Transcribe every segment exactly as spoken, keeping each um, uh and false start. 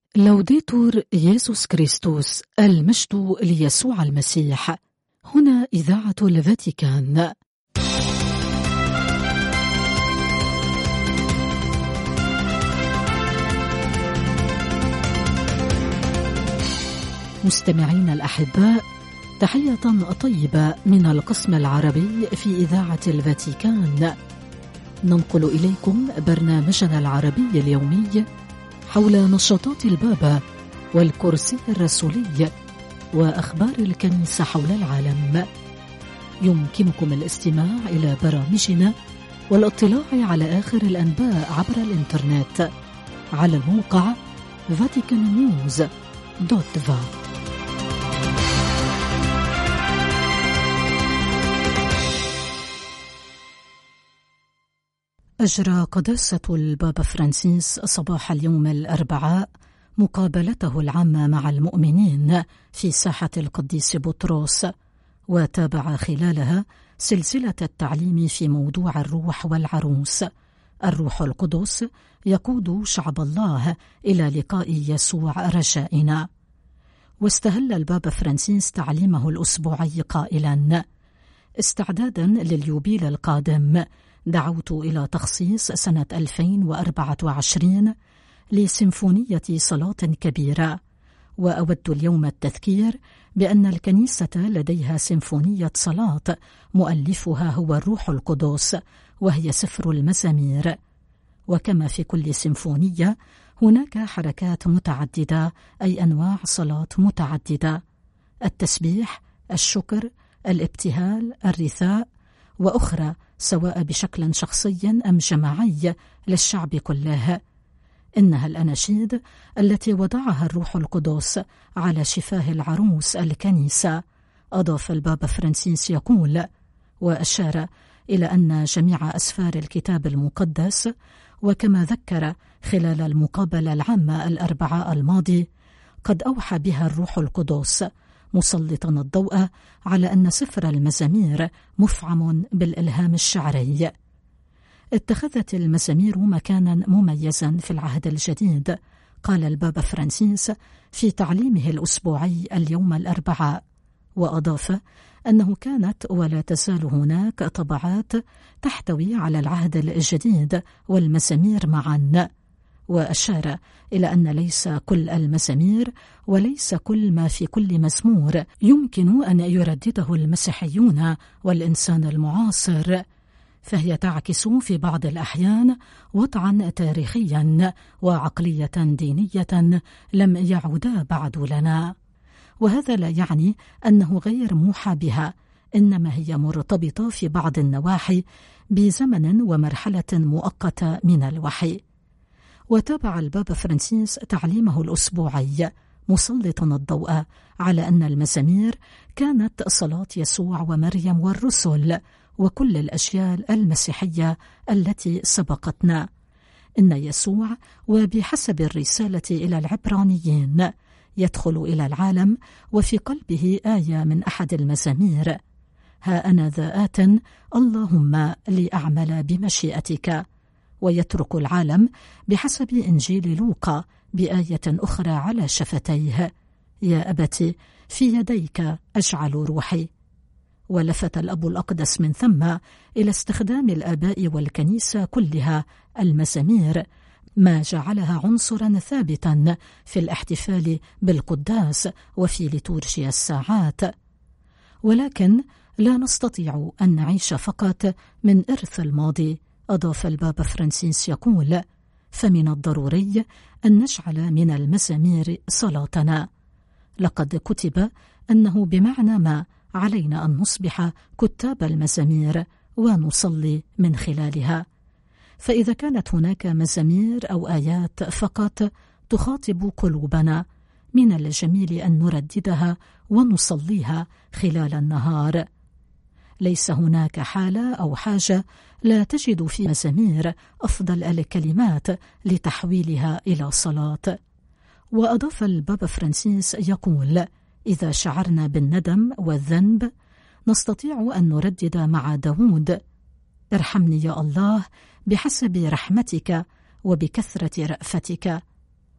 لوديتور يسوع كريستوس، المجد ليسوع المسيح. هنا إذاعة الفاتيكان. مستمعين الأحباء، تحية طيبة من القسم العربي في إذاعة الفاتيكان. ننقل إليكم برنامجنا العربي اليومي حول نشاطات البابا والكرسي الرسولي وأخبار الكنيسة حول العالم. يمكنكم الاستماع إلى برامجنا والاطلاع على آخر الأنباء عبر الإنترنت على الموقع فاتيكان نيوز دوت فا. أجرى قداسة البابا فرانسيس صباح اليوم الأربعاء مقابلته العامة مع المؤمنين في ساحة القديس بطرس، وتابع خلالها سلسلة التعليم في موضوع الروح والعروس. الروح القدس يقود شعب الله إلى لقاء يسوع رجائنا. واستهل البابا فرانسيس تعليمه الأسبوعي قائلا: استعدادا لليوبيل القادم دعوت إلى تخصيص سنة ألفين وأربعة وعشرين لسيمفونية صلاة كبيرة، وأود اليوم التذكير بأن الكنيسة لديها سيمفونية صلاة مؤلفها هو الروح القدس، وهي سفر المزامير. وكما في كل سيمفونية هناك حركات متعددة، أي أنواع صلاة متعددة: التسبيح، الشكر، الابتهال، الرثاء، وأخرى سواء بشكل شخصي أم جماعي للشعب كله. إنها الأناشيد التي وضعها الروح القدس على شفاه العروس الكنيسة. أضاف البابا فرانسيس يقول، وأشار إلى أن جميع أسفار الكتاب المقدس، وكما ذكر خلال المقابلة العامة الأربعاء الماضي، قد أوحى بها الروح القدس، مسلطا الضوء على أن سفر المزامير مفعم بالإلهام الشعري. اتخذت المزامير مكانا مميزا في العهد الجديد، قال البابا فرانسيس في تعليمه الأسبوعي اليوم الأربعاء، وأضاف أنه كانت ولا تزال هناك طبعات تحتوي على العهد الجديد والمزامير معا. وأشار إلى أن ليس كل المزامير وليس كل ما في كل مزمور يمكن أن يردده المسيحيون والإنسان المعاصر، فهي تعكس في بعض الأحيان وضعا تاريخيا وعقلية دينية لم يعودا بعد لنا. وهذا لا يعني أنه غير موحى بها، إنما هي مرتبطة في بعض النواحي بزمن ومرحلة مؤقتة من الوحي. وتابع البابا فرانسيس تعليمه الأسبوعي مسلطا الضوء على أن المزامير كانت صلاة يسوع ومريم والرسل وكل الأجيال المسيحية التي سبقتنا. إن يسوع وبحسب الرسالة إلى العبرانيين يدخل إلى العالم وفي قلبه آية من أحد المزامير: ها أنا ذا آت اللهم لأعمل بمشيئتك. ويترك العالم بحسب إنجيل لوقا بآية أخرى على شفتيه: يا أبت في يديك أجعل روحي. ولفت الأب الأقدس من ثم إلى استخدام الآباء والكنيسة كلها المزامير، ما جعلها عنصرا ثابتا في الاحتفال بالقداس وفي ليتورجيا الساعات. ولكن لا نستطيع أن نعيش فقط من إرث الماضي. أضاف البابا فرانسيس يقول: فمن الضروري أن نجعل من المزامير صلاتنا. لقد كتب أنه بمعنى ما علينا أن نصبح كتاب المزامير ونصلي من خلالها. فإذا كانت هناك مزامير أو آيات فقط تخاطب قلوبنا، من الجميل أن نرددها ونصليها خلال النهار. ليس هناك حالة أو حاجة لا تجد في مزامير أفضل الكلمات لتحويلها إلى صلاة. وأضاف البابا فرانسيس يقول: إذا شعرنا بالندم والذنب نستطيع أن نردد مع داود: ارحمني يا الله بحسب رحمتك وبكثرة رأفتك.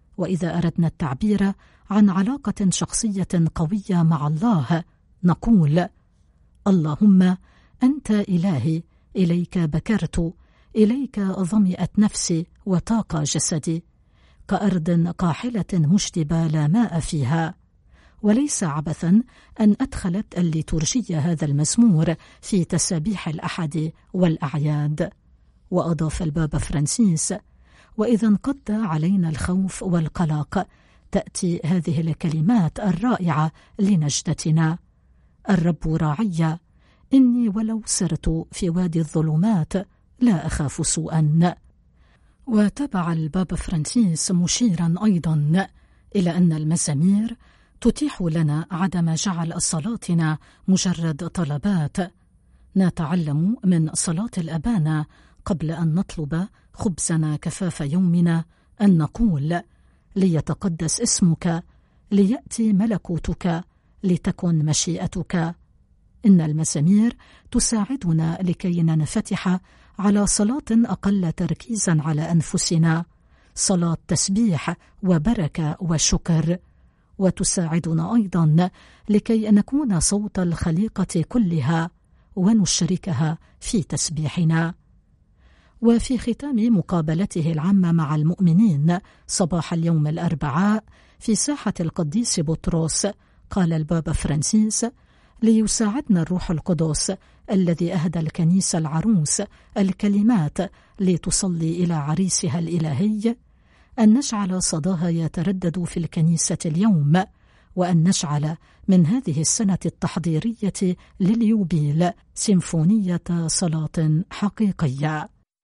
وإذا أردنا التعبير عن علاقة شخصية قوية مع الله نقول: اللهم أنت إلهي، إليك بكرت، إليك ظمئت نفسي وطاق جسدي، كأرض قاحلة مشتبة لا ماء فيها. وليس عبثا أن أدخلت الليتورجية هذا المزمور في تسابيح الأحد والأعياد. وأضاف البابا فرانسيس: وإذا انقض علينا الخوف والقلق تأتي هذه الكلمات الرائعة لنجدتنا: الرب راعي، إني ولو سرت في وادي الظلمات لا أخاف سوءا. وتابع البابا فرانسيس مشيرا أيضا إلى أن المزامير تتيح لنا عدم جعل صلاتنا مجرد طلبات. نتعلم من صلاة الأبانا قبل أن نطلب خبزنا كفاف يومنا أن نقول: ليتقدس اسمك، ليأتي ملكوتك، لتكن مشيئتك. إن المزامير تساعدنا لكي ننفتح على صلاة أقل تركيزا على أنفسنا، صلاة تسبيح وبركة وشكر، وتساعدنا أيضا لكي نكون صوت الخليقة كلها ونشركها في تسبيحنا. وفي ختام مقابلته العامة مع المؤمنين صباح اليوم الأربعاء في ساحة القديس بطرس قال البابا فرانسيس: ليساعدنا الروح القدس الذي أهدى الكنيسة العروس الكلمات لتصلي إلى عريسها الإلهي أن نجعل صداها يتردد في الكنيسة اليوم، وأن نجعل من هذه السنة التحضيرية لليوبيل سيمفونية صلاة حقيقية.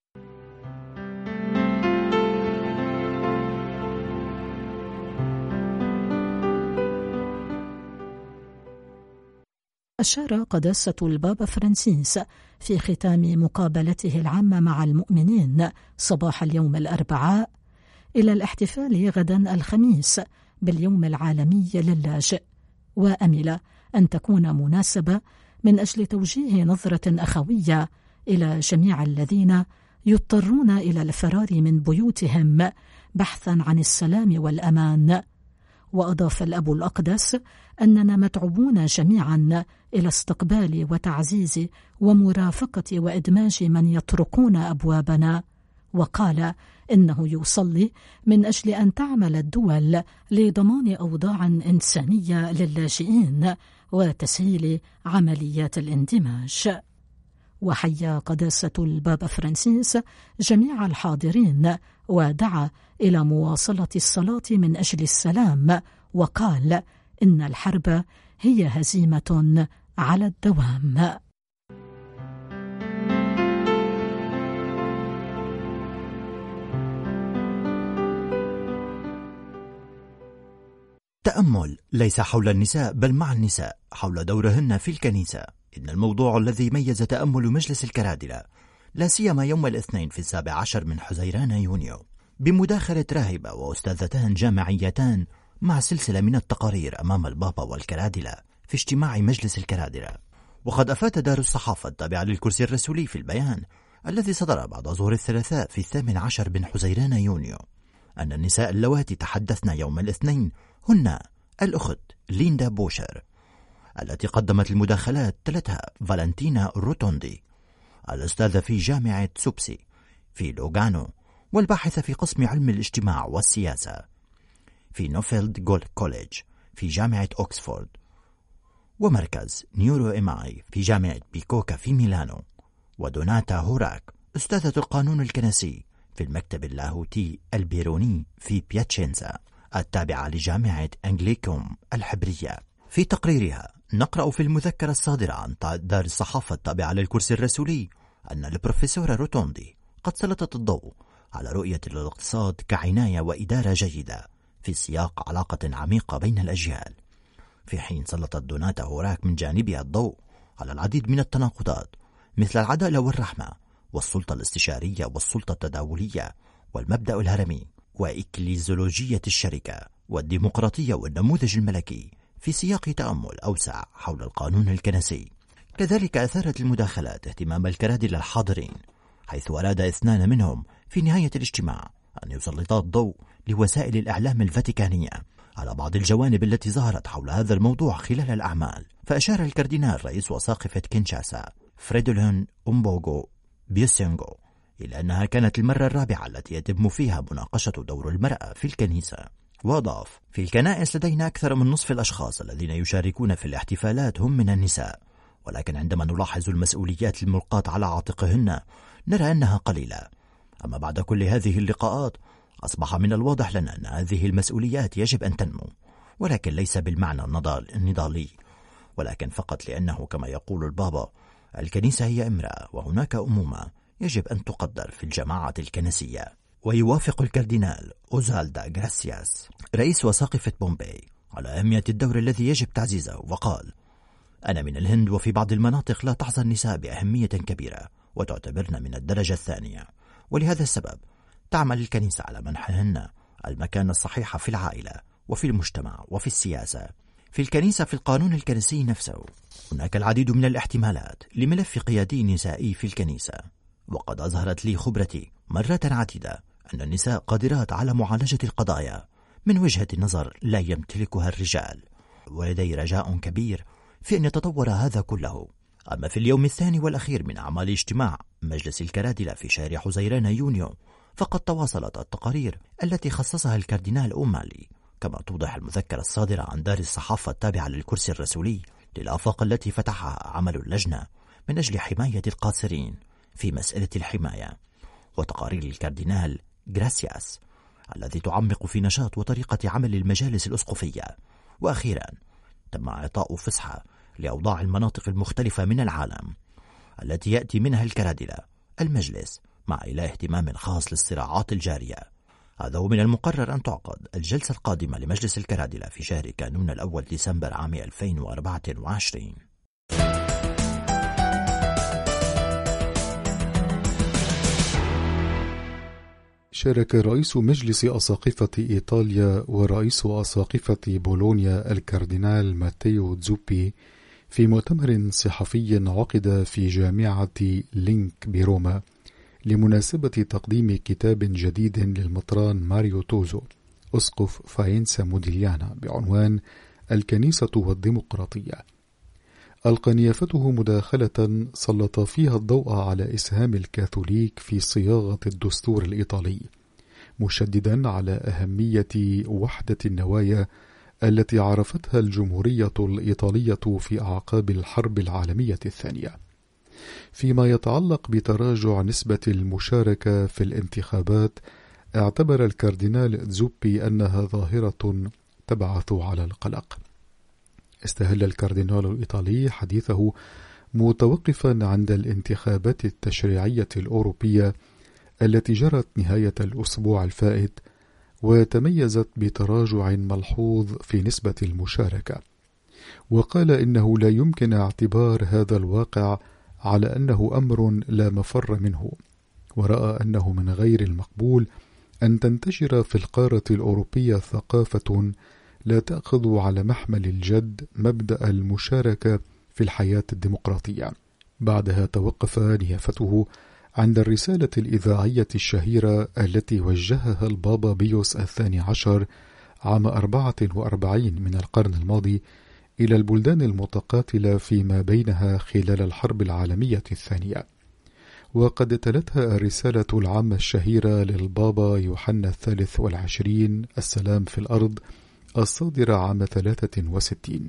أشار قداسة البابا فرانسيس في ختام مقابلته العامة مع المؤمنين صباح اليوم الأربعاء إلى الاحتفال غدا الخميس باليوم العالمي للاجئ، وأمل أن تكون مناسبة من أجل توجيه نظرة أخوية إلى جميع الذين يضطرون إلى الفرار من بيوتهم بحثا عن السلام والأمان. وأضاف الأب الأقدس أننا مدعوون جميعا إلى استقبال وتعزيز ومرافقة وإدماج من يطرقون أبوابنا، وقال إنه يصلي من أجل أن تعمل الدول لضمان أوضاع إنسانية للاجئين وتسهيل عمليات الاندماج. وحيا قداسة البابا فرانسيس جميع الحاضرين ودعا إلى مواصلة الصلاة من أجل السلام، وقال إن الحرب هي هزيمة على الدوام. تأمل ليس حول النساء بل مع النساء حول دورهن في الكنيسة. إن الموضوع الذي ميز تأمل مجلس الكرادلة لا سيما يوم الاثنين في السابع عشر من حزيران يونيو بمداخلة راهبة وأستاذتان جامعيتان مع سلسلة من التقارير أمام البابا والكرادلة في اجتماع مجلس الكرادلة. وقد أفاد دار الصحافة التابعة للكرسي الرسولي في البيان الذي صدر بعد ظهر الثلاثاء في الثامن عشر من حزيران يونيو أن النساء اللواتي تحدثن يوم الاثنين هن الأخت ليندا بوشر التي قدمت المداخلات تلتها فالنتينا روتوندي الأستاذة في جامعة سوبسي في لوغانو والباحثة في قسم علم الاجتماع والسياسة في نوفيلد جول كوليج في جامعة أوكسفورد، ومركز نيورو إم آي في جامعة بيكوكا في ميلانو، ودوناتا هوراك أستاذة القانون الكنسي في المكتب اللاهوتي البيروني في بياتشينزا التابعة لجامعة أنجليكوم الحبرية. في تقريرها نقرأ في المذكرة الصادرة عن دار الصحافة التابعة للكرسي الرسولي أن البروفيسورة روتوندي قد سلطت الضوء على رؤية الاقتصاد كعناية وإدارة جيدة في سياق علاقة عميقة بين الأجيال، في حين سلطت دوناتا هوراك من جانبها الضوء على العديد من التناقضات مثل العدالة والرحمة والسلطة الاستشارية والسلطة التداولية والمبدأ الهرمي وإكليزولوجية الشركة والديمقراطية والنموذج الملكي في سياق تأمل أوسع حول القانون الكنسي. كذلك أثارت المداخلات اهتمام الكرادلة الحاضرين، حيث أراد اثنان منهم في نهاية الاجتماع أن يسلطا الضوء لوسائل الإعلام الفاتيكانية على بعض الجوانب التي ظهرت حول هذا الموضوع خلال الأعمال. فأشار الكاردينال رئيس وساقفة كينشاسا فريدولين أمبوغو بيوسينغو إلى أنها كانت المرة الرابعة التي يتم فيها مناقشة دور المرأة في الكنيسة، وأضاف: في الكنائس لدينا أكثر من نصف الأشخاص الذين يشاركون في الاحتفالات هم من النساء، ولكن عندما نلاحظ المسؤوليات الملقاة على عاتقهن نرى أنها قليلة. أما بعد كل هذه اللقاءات أصبح من الواضح لنا أن هذه المسؤوليات يجب أن تنمو، ولكن ليس بالمعنى النضالي، ولكن فقط لأنه كما يقول البابا الكنيسة هي امرأة وهناك أمومة يجب أن تقدر في الجماعة الكنسية. ويوافق الكاردينال أوزالدا غراسياس رئيس وساقفة بومباي على أهمية الدور الذي يجب تعزيزه، وقال: أنا من الهند، وفي بعض المناطق لا تحظى النساء بأهمية كبيرة وتعتبرن من الدرجة الثانية، ولهذا السبب تعمل الكنيسة على منحهن المكان الصحيح في العائلة وفي المجتمع وفي السياسة. في الكنيسة في القانون الكنسي نفسه هناك العديد من الاحتمالات لملف قيادي نسائي في الكنيسة، وقد أظهرت لي خبرتي مرات عديدة أن النساء قادرات على معالجة القضايا من وجهة نظر لا يمتلكها الرجال، ولدي رجاء كبير في أن يتطور هذا كله. أما في اليوم الثاني والأخير من أعمال اجتماع مجلس الكرادلة في شهر حزيران يونيو، فقد تواصلت التقارير التي خصصها الكاردينال أومالي، كما توضح المذكرة الصادرة عن دار الصحافة التابعة للكرسي الرسولي للآفاق التي فتحها عمل اللجنة من أجل حماية القاصرين في مسألة الحماية، وتقارير الكاردينال غراسياس الذي تعمق في نشاط وطريقة عمل المجالس الأسقفية. وأخيرا تم إعطاء فسحة لأوضاع المناطق المختلفة من العالم التي يأتي منها الكرادلة المجلس، مع إلى اهتمام خاص للصراعات الجارية. هذا ومن المقرر أن تعقد الجلسة القادمة لمجلس الكرادلة في شهر كانون الأول ديسمبر عام ألفين وأربعة وعشرين. شارك رئيس مجلس أساقفة إيطاليا ورئيس أساقفة بولونيا الكاردينال ماتيو زوبي في مؤتمر صحفي عقد في جامعة لينك بروما لمناسبة تقديم كتاب جديد للمطران ماريو توزو أسقف فاينسا موديليانا بعنوان الكنيسة والديمقراطية. ألقى نيافته مداخلة سلط فيها الضوء على إسهام الكاثوليك في صياغة الدستور الإيطالي، مشددا على أهمية وحدة النوايا التي عرفتها الجمهورية الإيطالية في أعقاب الحرب العالمية الثانية. فيما يتعلق بتراجع نسبة المشاركة في الانتخابات، اعتبر الكاردينال زوبي أنها ظاهرة تبعث على القلق. استهل الكاردينال الإيطالي حديثه متوقفا عند الانتخابات التشريعية الأوروبية التي جرت نهاية الأسبوع الفائت، وتميزت بتراجع ملحوظ في نسبة المشاركة، وقال إنه لا يمكن اعتبار هذا الواقع على أنه أمر لا مفر منه، ورأى أنه من غير المقبول أن تنتشر في القارة الأوروبية ثقافة لا تأخذ على محمل الجد مبدأ المشاركة في الحياة الديمقراطية. بعدها توقف نيافته عند الرسالة الإذاعية الشهيرة التي وجهها البابا بيوس الثاني عشر عام أربعة وأربعين من القرن الماضي إلى البلدان المتقاتلة فيما بينها خلال الحرب العالمية الثانية، وقد تلتها الرسالة العامة الشهيرة للبابا يوحنا الثالث والعشرين السلام في الأرض الصادرة عام ثلاثة وستين.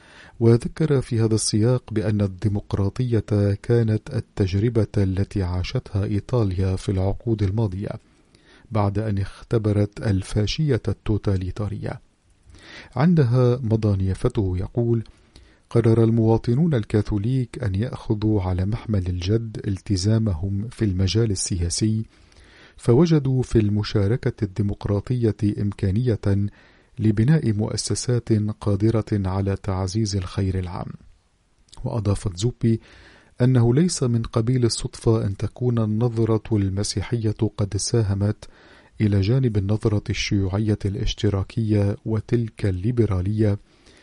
وذكر في هذا السياق بأن الديمقراطية كانت التجربة التي عاشتها إيطاليا في العقود الماضية بعد أن اختبرت الفاشية التوتاليتارية. عندها مضى نيافته يقول: قرر المواطنون الكاثوليك أن يأخذوا على محمل الجد التزامهم في المجال السياسي، فوجدوا في المشاركة الديمقراطية إمكانية لبناء مؤسسات قادرة على تعزيز الخير العام. وأضافت زوبي أنه ليس من قبيل الصدفة أن تكون النظرة المسيحية قد ساهمت إلى جانب النظرة الشيوعية الاشتراكية وتلك الليبرالية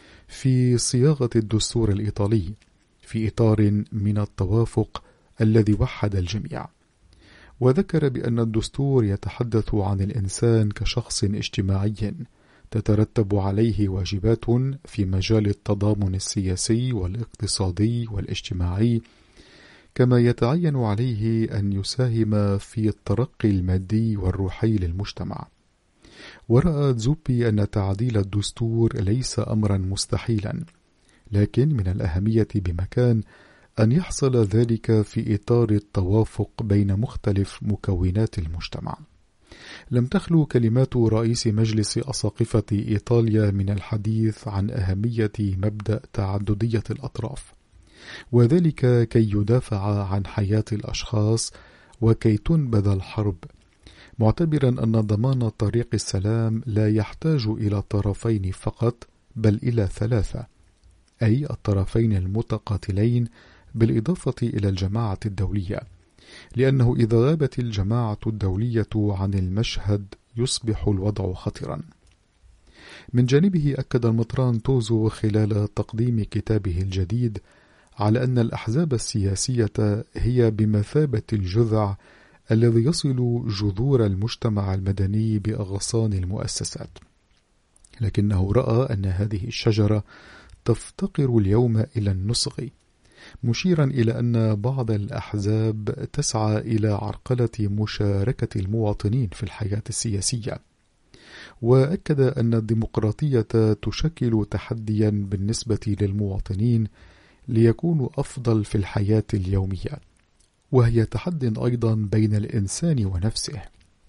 في صياغة الدستور الإيطالي في إطار من التوافق الذي وحد الجميع. وذكر بأن الدستور يتحدث عن الإنسان كشخص اجتماعي تترتب عليه واجبات في مجال التضامن السياسي والاقتصادي والاجتماعي، كما يتعين عليه أن يساهم في الترقي المادي والروحي للمجتمع. ورأى تزوبي أن تعديل الدستور ليس أمرا مستحيلا، لكن من الأهمية بمكان أن يحصل ذلك في إطار التوافق بين مختلف مكونات المجتمع. لم تخلو كلمات رئيس مجلس أساقفة إيطاليا من الحديث عن أهمية مبدأ تعددية الأطراف، وذلك كي يدافع عن حياة الأشخاص وكي تنبذ الحرب، معتبرا أن ضمان طريق السلام لا يحتاج إلى طرفين فقط بل إلى ثلاثة، أي الطرفين المتقاتلين بالإضافة إلى الجماعة الدولية، لأنه إذا غابت الجماعة الدولية عن المشهد يصبح الوضع خطرا. من جانبه أكد المطران توزو خلال تقديم كتابه الجديد على أن الأحزاب السياسية هي بمثابة الجذع الذي يصل جذور المجتمع المدني بأغصان المؤسسات، لكنه رأى أن هذه الشجرة تفتقر اليوم إلى النصغ، مشيرا إلى أن بعض الأحزاب تسعى إلى عرقلة مشاركة المواطنين في الحياة السياسية. وأكد أن الديمقراطية تشكل تحديا بالنسبة للمواطنين ليكونوا أفضل في الحياة اليومية، وهي تحد أيضا بين الإنسان ونفسه.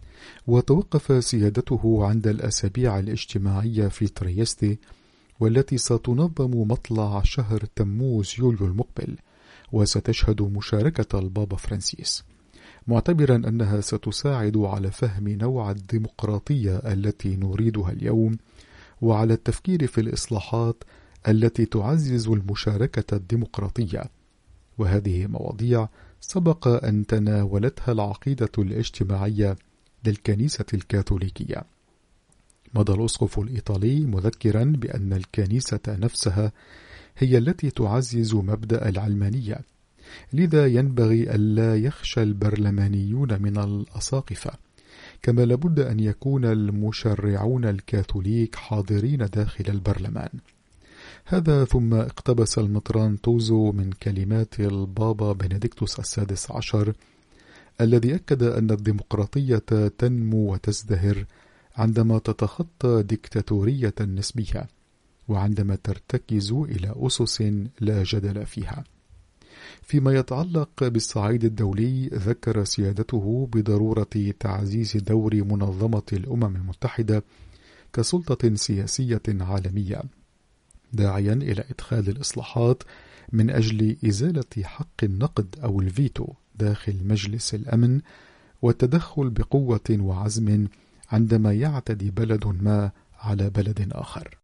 وتوقف سيادته عند الأسابيع الاجتماعية في تريستي، والتي ستنظم مطلع شهر تموز يوليو المقبل، وستشهد مشاركة البابا فرانسيس، معتبرا أنها ستساعد على فهم نوع الديمقراطية التي نريدها اليوم، وعلى التفكير في الإصلاحات التي تعزز المشاركة الديمقراطية. وهذه مواضيع سبق أن تناولتها العقيدة الاجتماعية للكنيسة الكاثوليكية. مضى الأسقف الإيطالي مذكرا بأن الكنيسة نفسها هي التي تعزز مبدأ العلمانية، لذا ينبغي ألا يخشى البرلمانيون من الأساقفة، كما لابد أن يكون المشرعون الكاثوليك حاضرين داخل البرلمان. هذا ثم اقتبس المطران توزو من كلمات البابا بنديكتوس السادس عشر الذي أكد أن الديمقراطية تنمو وتزدهر عندما تتخطى ديكتاتورية نسبية، وعندما ترتكز إلى أسس لا جدل فيها. فيما يتعلق بالصعيد الدولي، ذكر سيادته بضرورة تعزيز دور منظمة الأمم المتحدة كسلطة سياسية عالمية، داعيا إلى إدخال الإصلاحات من أجل إزالة حق النقد أو الفيتو داخل مجلس الأمن، والتدخل بقوة وعزم عندما يعتدي بلد ما على بلد آخر.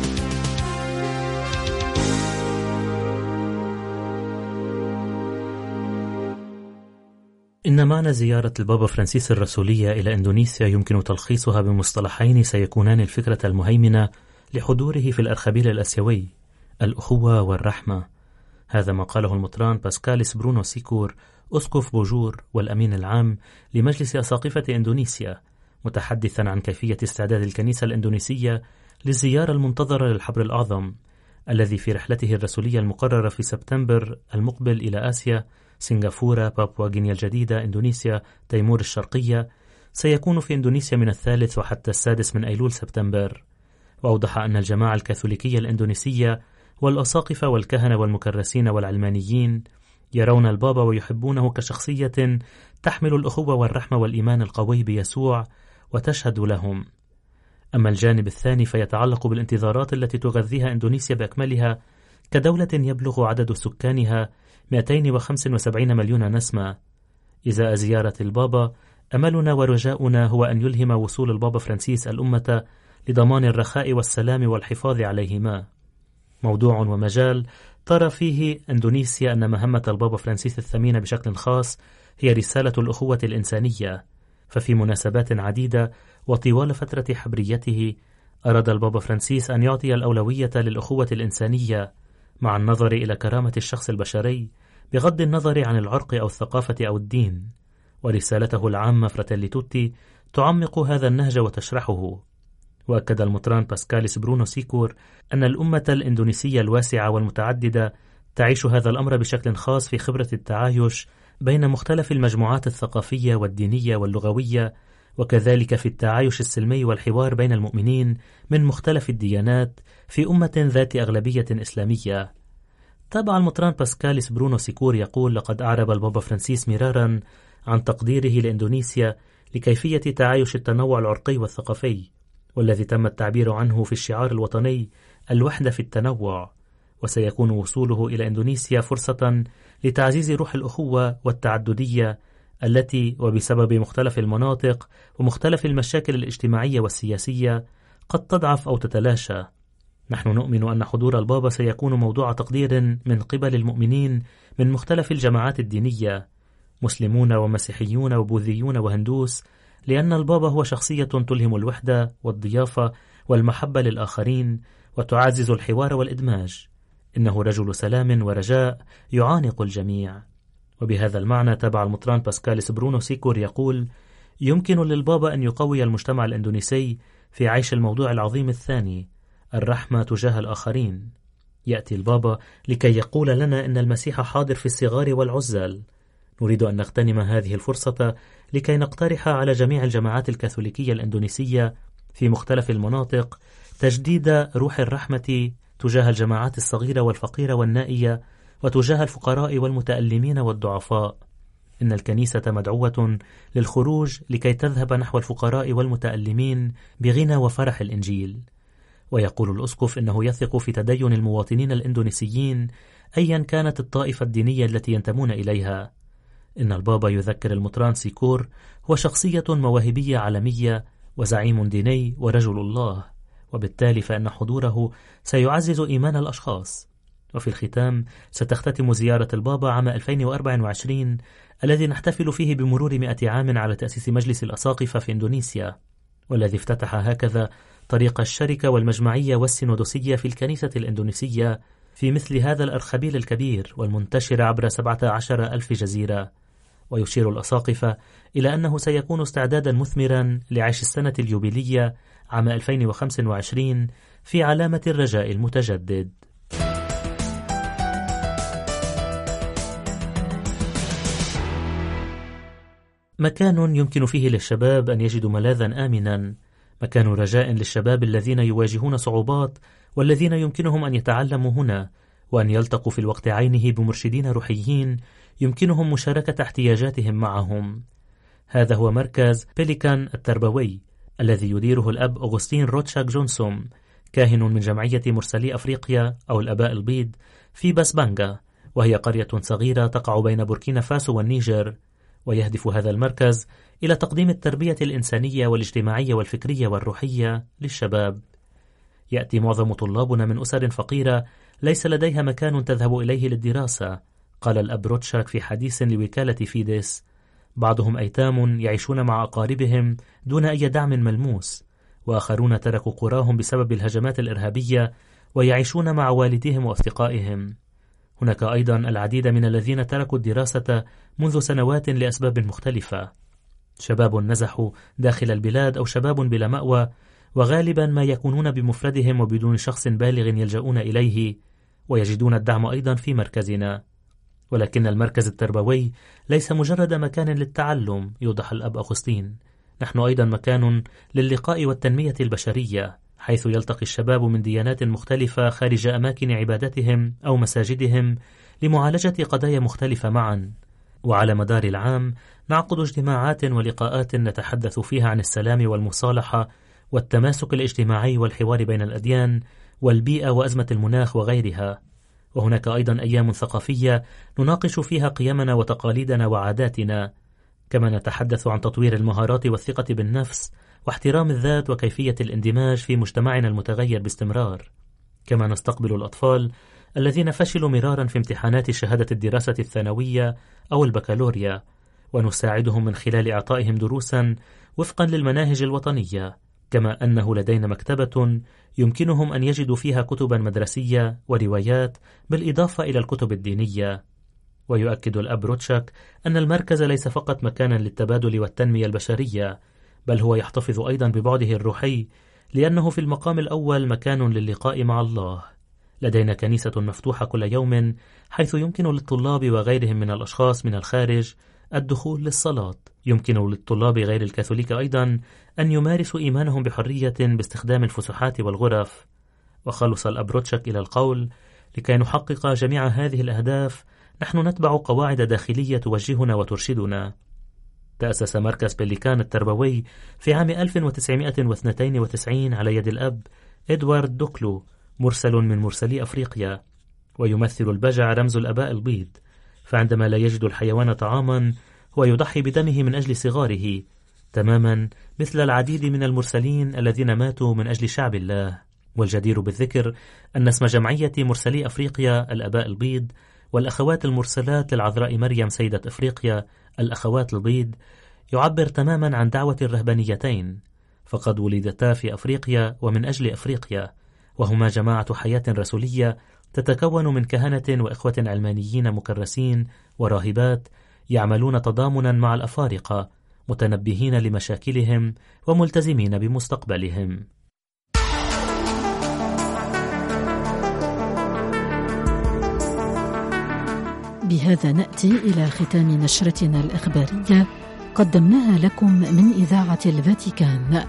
إن معنى زيارة البابا فرانسيس الرسولية إلى إندونيسيا يمكن تلخيصها بمصطلحين سيكونان الفكرة المهيمنة لحضوره في الأرخبيل الأسيوي: الأخوة والرحمة. هذا ما قاله المطران باسكاليس برونو سيكور أسقف بوجور والأمين العام لمجلس أساقفة إندونيسيا، متحدثا عن كيفية استعداد الكنيسة الإندونيسية للزيارة المنتظرة للحبر الأعظم الذي في رحلته الرسولية المقررة في سبتمبر المقبل إلى آسيا، سنغافورة، بابوا غينيا الجديدة، إندونيسيا، تيمور الشرقية، سيكون في إندونيسيا من الثالث وحتى السادس من أيلول سبتمبر. وأوضح أن الجماعة الكاثوليكية الإندونيسية والأساقفة والكهنة والمكرسين والعلمانيين يرون البابا ويحبونه كشخصية تحمل الأخوة والرحمة والإيمان القوي بيسوع وتشهد لهم. أما الجانب الثاني فيتعلق بالانتظارات التي تغذيها إندونيسيا بأكملها كدولة يبلغ عدد سكانها مئتين وخمسة وسبعين مليون نسمة. إزاء زيارة البابا، أملنا ورجاؤنا هو أن يلهم وصول البابا فرانسيس الأمة لضمان الرخاء والسلام والحفاظ عليهما. موضوع ومجال ترى فيه إندونيسيا أن مهمة البابا فرانسيس الثمينة بشكل خاص هي رسالة الأخوة الإنسانية. ففي مناسبات عديدة وطوال فترة حبريته أراد البابا فرانسيس أن يعطي الأولوية للأخوة الإنسانية مع النظر إلى كرامة الشخص البشري بغض النظر عن العرق أو الثقافة أو الدين، ورسالته العامة فراتيلي توتي تعمق هذا النهج وتشرحه. وأكد المطران باسكاليس برونو سيكور أن الأمة الإندونيسية الواسعة والمتعددة تعيش هذا الأمر بشكل خاص في خبرة التعايش بين مختلف المجموعات الثقافية والدينية واللغوية، وكذلك في التعايش السلمي والحوار بين المؤمنين من مختلف الديانات في أمة ذات أغلبية إسلامية. تابع المطران باسكاليس برونو سيكور يقول: لقد أعرب البابا فرانسيس مرارا عن تقديره لإندونيسيا لكيفية تعايش التنوع العرقي والثقافي، والذي تم التعبير عنه في الشعار الوطني الوحدة في التنوع. وسيكون وصوله إلى إندونيسيا فرصة لتعزيز روح الأخوة والتعددية التي وبسبب مختلف المناطق ومختلف المشاكل الاجتماعية والسياسية قد تضعف أو تتلاشى. نحن نؤمن أن حضور البابا سيكون موضوع تقدير من قبل المؤمنين من مختلف الجماعات الدينية، مسلمون ومسيحيون وبوذيون وهندوس، لأن البابا هو شخصية تلهم الوحدة والضيافة والمحبة للآخرين وتعزز الحوار والإدماج. إنه رجل سلام ورجاء يعانق الجميع. وبهذا المعنى تابع المطران باسكاليس برونو سيكور يقول: يمكن للبابا أن يقوي المجتمع الإندونيسي في عيش الموضوع العظيم الثاني، الرحمة تجاه الآخرين. يأتي البابا لكي يقول لنا إن المسيح حاضر في الصغار والعزال. نريد أن نغتنم هذه الفرصة لكي نقترح على جميع الجماعات الكاثوليكية الإندونيسية في مختلف المناطق تجديد روح الرحمة تجاه الجماعات الصغيرة والفقيرة والنائية، وتجاه الفقراء والمتألمين والضعفاء. إن الكنيسة مدعوة للخروج لكي تذهب نحو الفقراء والمتألمين بغنى وفرح الإنجيل. ويقول الأسقف إنه يثق في تدين المواطنين الإندونيسيين أيا كانت الطائفة الدينية التي ينتمون إليها. إن البابا يذكر المطران سيكور هو شخصية مواهبية عالمية وزعيم ديني ورجل الله، وبالتالي فإن حضوره سيعزز إيمان الأشخاص. وفي الختام ستختتم زيارة البابا عام ألفين وأربعة وعشرين الذي نحتفل فيه بمرور مئة عام على تأسيس مجلس الأساقفة في إندونيسيا، والذي افتتح هكذا طريق الشركة والمجمعية والسينودوسية في الكنيسة الإندونيسية في مثل هذا الأرخبيل الكبير والمنتشر عبر سبعة عشر ألف جزيرة. ويشير الأساقفة إلى أنه سيكون استعدادا مثمرا لعيش السنة اليوبيلية عام ألفين وخمسة وعشرين في علامة الرجاء المتجدد. مكان يمكن فيه للشباب أن يجدوا ملاذا آمنا، مكان رجاء للشباب الذين يواجهون صعوبات والذين يمكنهم أن يتعلموا هنا وأن يلتقوا في الوقت عينه بمرشدين روحيين يمكنهم مشاركة احتياجاتهم معهم. هذا هو مركز بيليكان التربوي الذي يديره الأب أغسطين روتشاك جونسوم، كاهن من جمعية مرسلي أفريقيا أو الأباء البيض في باسبانجا، وهي قرية صغيرة تقع بين بوركينا فاسو والنيجر. ويهدف هذا المركز إلى تقديم التربية الإنسانية والاجتماعية والفكرية والروحية للشباب. يأتي معظم طلابنا من أسر فقيرة ليس لديها مكان تذهب إليه للدراسة، قال الأب روتشاك في حديث لوكالة فيديس. بعضهم أيتام يعيشون مع أقاربهم دون أي دعم ملموس، وآخرون تركوا قراهم بسبب الهجمات الإرهابية ويعيشون مع والديهم وأصدقائهم. هناك أيضا العديد من الذين تركوا الدراسة منذ سنوات لأسباب مختلفة، شباب نزحوا داخل البلاد أو شباب بلا مأوى، وغالبا ما يكونون بمفردهم وبدون شخص بالغ يلجؤون إليه، ويجدون الدعم أيضا في مركزنا. ولكن المركز التربوي ليس مجرد مكان للتعلم، يوضح الأب أغسطين، نحن أيضا مكان للقاء والتنمية البشرية، حيث يلتقي الشباب من ديانات مختلفة خارج أماكن عبادتهم أو مساجدهم لمعالجة قضايا مختلفة معا. وعلى مدار العام نعقد اجتماعات ولقاءات نتحدث فيها عن السلام والمصالحة والتماسك الاجتماعي والحوار بين الأديان والبيئة وأزمة المناخ وغيرها. وهناك أيضا أيام ثقافية نناقش فيها قيمنا وتقاليدنا وعاداتنا، كما نتحدث عن تطوير المهارات والثقة بالنفس واحترام الذات وكيفية الاندماج في مجتمعنا المتغير باستمرار. كما نستقبل الأطفال الذين فشلوا مرارا في امتحانات شهادة الدراسة الثانوية أو البكالوريا، ونساعدهم من خلال إعطائهم دروسا وفقا للمناهج الوطنية، كما أنه لدينا مكتبة يمكنهم أن يجدوا فيها كتبا مدرسية وروايات بالإضافة إلى الكتب الدينية. ويؤكد الأب روتشاك أن المركز ليس فقط مكانا للتبادل والتنمية البشرية، بل هو يحتفظ أيضا ببعده الروحي، لأنه في المقام الأول مكان للقاء مع الله. لدينا كنيسة مفتوحة كل يوم، حيث يمكن للطلاب وغيرهم من الأشخاص من الخارج الدخول للصلاة. يمكن للطلاب غير الكاثوليك أيضا أن يمارسوا إيمانهم بحرية باستخدام الفسحات والغرف. وخلص الأب روتشاك إلى القول: لكي نحقق جميع هذه الأهداف نحن نتبع قواعد داخلية توجهنا وترشدنا. تأسس مركز بليكان التربوي في عام ألف وتسعمائة واثنين وتسعين على يد الأب إدوارد دوكلو، مرسل من مرسلي أفريقيا، ويمثل البجع رمز الآباء البيض، فعندما لا يجد الحيوان طعاما هو يضحي بدمه من أجل صغاره، تماما مثل العديد من المرسلين الذين ماتوا من أجل شعب الله. والجدير بالذكر أن اسم جمعية مرسلي أفريقيا الآباء البيض والأخوات المرسلات للعذراء مريم سيدة أفريقيا الأخوات البيض يعبر تماما عن دعوة الرهبانيتين، فقد ولدتا في أفريقيا ومن أجل أفريقيا، وهما جماعة حياة رسولية تتكون من كهنة وإخوة علمانيين مكرسين وراهبات يعملون تضامنا مع الأفارقة، متنبهين لمشاكلهم وملتزمين بمستقبلهم. بهذا نأتي إلى ختام نشرتنا الإخبارية قدمناها لكم من إذاعة الفاتيكان.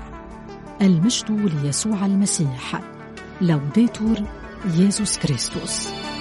المجد ليسوع المسيح. لوديتور يسوع كريستوس.